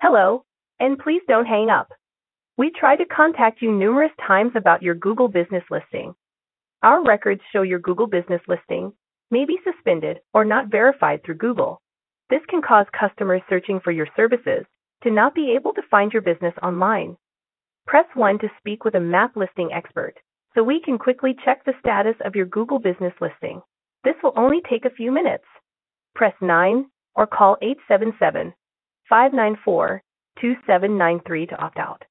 Hello, and please don't hang up. We tried to contact you numerous times about your Google business listing. Our records show your Google business listing may be suspended or not verified through Google. This can cause customers searching for your services to not be able to find your business online. Press 1 to speak with a map listing expert so we can quickly check the status of your Google business listing. This will only take a few minutes. Press 9 or call 877-594-2793 to opt out.